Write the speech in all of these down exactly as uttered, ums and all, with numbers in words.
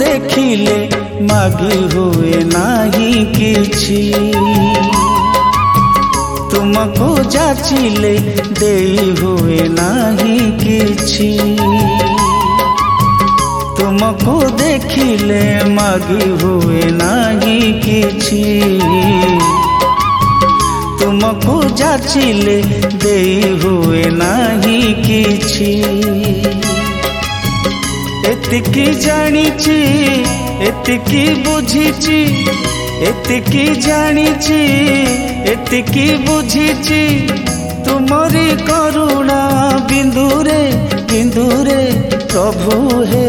देखिले मागी हुए नाही किछि, तुमको जाचिले देई हुए नाही किछि, तुमको देखिले मागी हुए नाही किछि, तुमको जाचिले देई हुए नाही किछि। एतिकी जानिछि एतिकी बुझिछि, एतिकी जानिछि एतिकी बुझिछि, तुमरी करुणा बिंदुरे बिंदुरे प्रभु हे।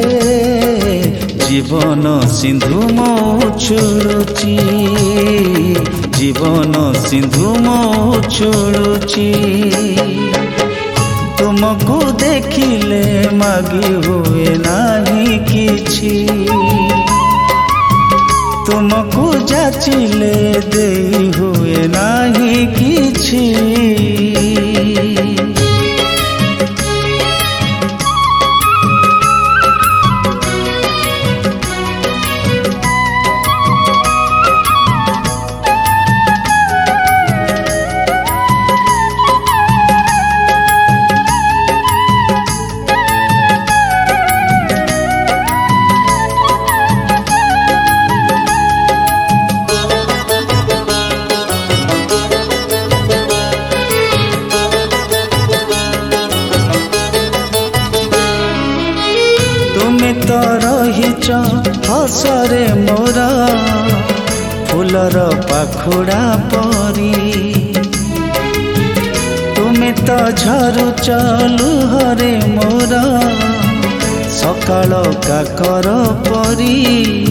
जीवन सिंधु मो छुड़ुछि, जीवन सिंधु मो छुड़ुछि, तुमको देखिले मागी हुए नाही किछि, तुमको जाचिले देई हुए नाही किछि। तो रहिच हसरे मोरा फूलर पाखुड़ा परी, तुमे तो झरुच लुहरे मोरा सकाळ काकर परी,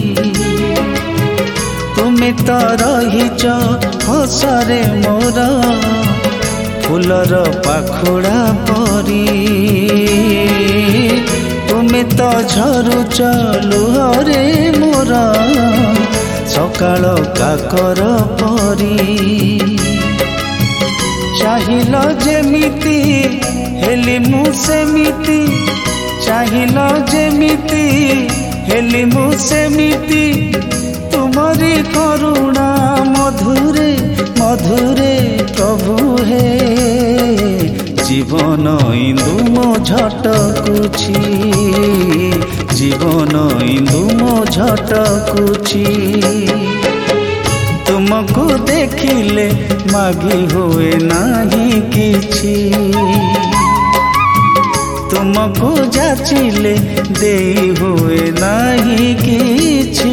तुमे तो रहिच हसरे मोरा फूलर पाखुड़ा परी, तुमे तो झरुच लुहरे मोरा सकाळ काकर परी। चाहिल जेमिति हेली मु सेमिति, चाहिल जेमिति हेली मु सेमिति, तुमरी करुणा मधुरे मधुरे प्रभु हे। जीवन इंदु मो झटकुछि, जीवन इंदु मो झटकुछि, तुमको देखिले मागी हुए नाही किछि, तुमको जाचिले देई हुए नाही किछि।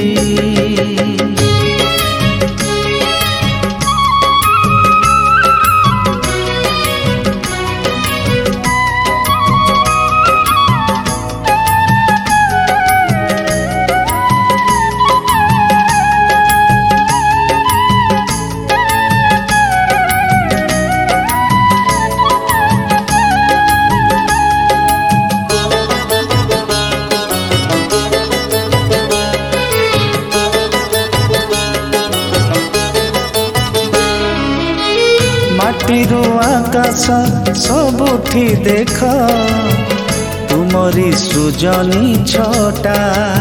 माटीरू आकाश सबुठी देख, तुमरी सृजनी छटा,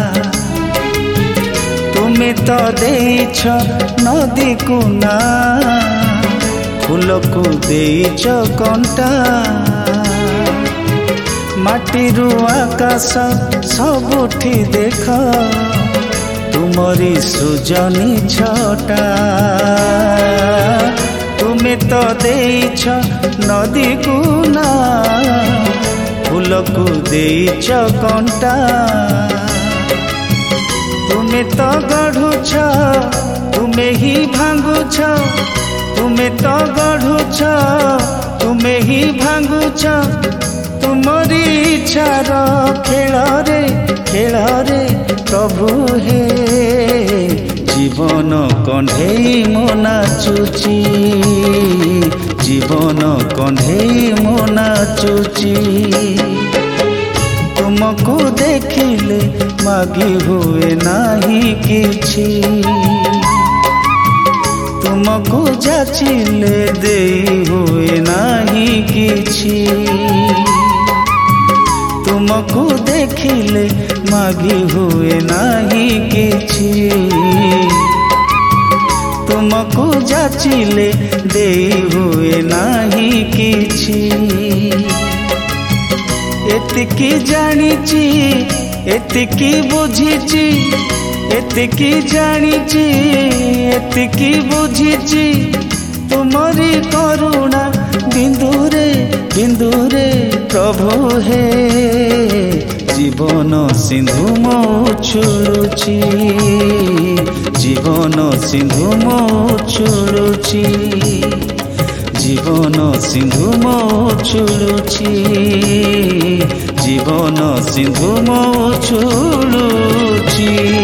तुमे तो देइछ नदी को ना फूल को देइछ कंटा। माटीरू आकाश सबुठी देख, तुमरी सृजनी छटा, तुमे तो देइछ नदी को ना फूल को देइछ कंटा। तुमे तो गढ़ुछ तुमे ही भांगुछ, तुमे तो गढ़ुछ तुमे ही भांगुछ, तुमरी इच्छार खेल रे खेल रे प्रभु हे। जीवन कंढेई मो नाचुची, जीवन कंढेई मो नाचुची, तुमको देखिले मागी हुए नाही किछि, तुमको जाचिले देई हुए नाही किछि, तुम तुमको देखिले मागी हुए नाही किछि तुमको जाचिले देई हुए नाही किछि एतिकी जानिची एतिकी बुझिची एतिकी जानिची एतिकी बुझिची तुमरी करुणा बिंदुरे बिंदुरे प्रभु हे जीवन सिंधु मो छुड़ुची जीवन सिंधु मो छुड़ुची जीवन सिंधु मो छुड़ुची जीवन सिंधु मो छुड़ुची।